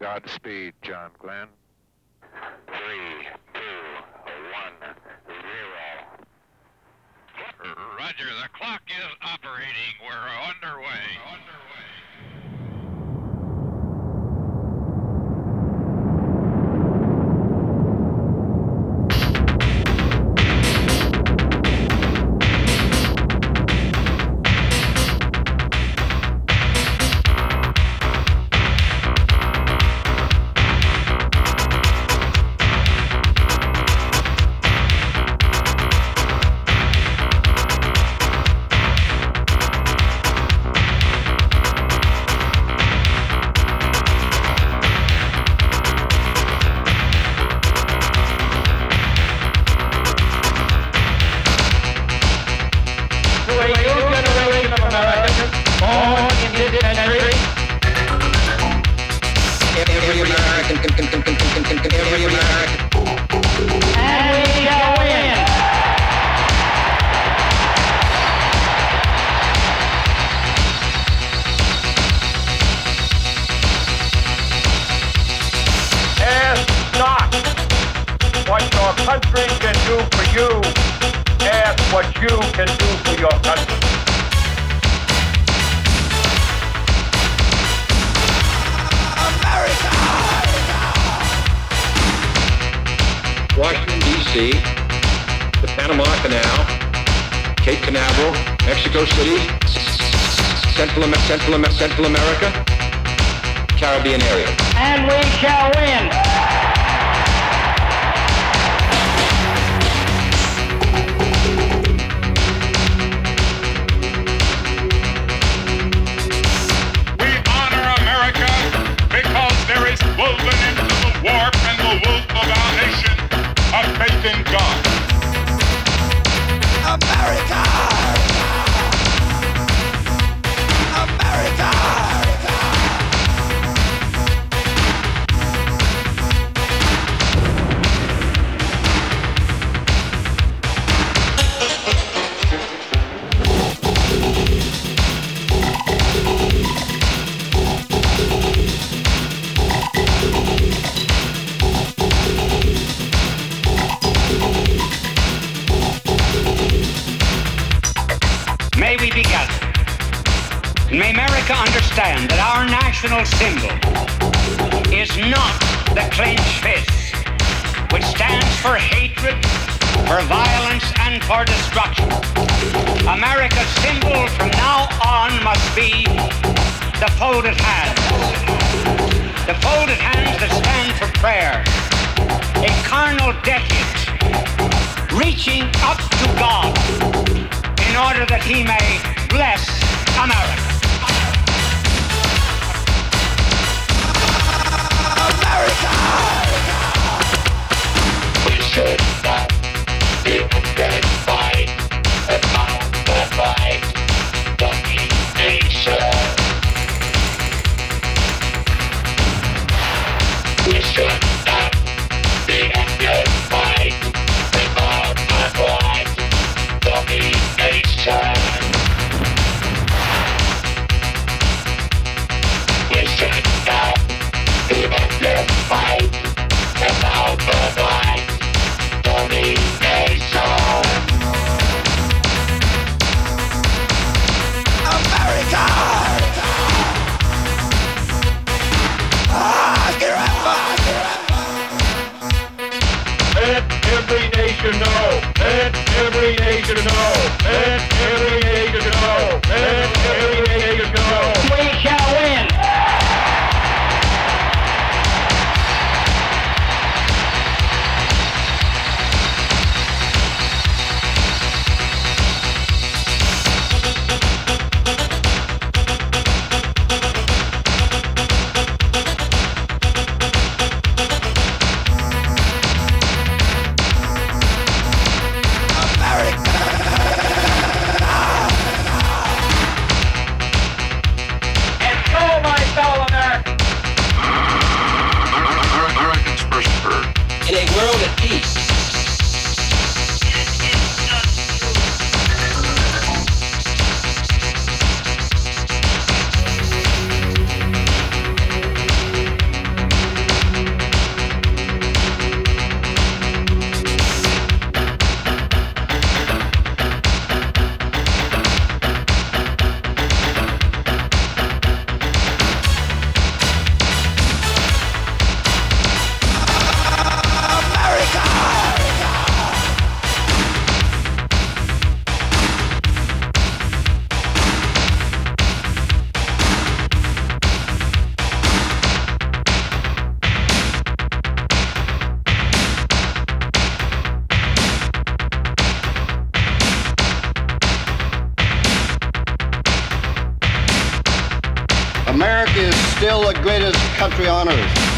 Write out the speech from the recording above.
Godspeed, John Glenn. 3, 2, 1, 0. Roger, the clock is operating. We're underway. Country can do for you, ask what you can do for your country. America! Washington, D.C., the Panama Canal, Cape Canaveral, Mexico City, Central America, Caribbean area. And we shall win! There is woven into the warp and the woof of our nation a faith in God. America! America! May we be gathered, and may America understand that our national symbol is not the clenched fist, which stands for hatred, for violence, and for destruction. America's symbol from now on must be the folded hands. The folded hands that stand for prayer, a carnal deficit, reaching up to God, in order that he may bless America. America! We should not be identified about the right domination. We should not be identified about the right domination. We should not be identified about the right domination. America! Let every nation know. Let every nation know. Let every nation know. Let every nation know. We shall win. In a world at peace, America is still the greatest country on earth.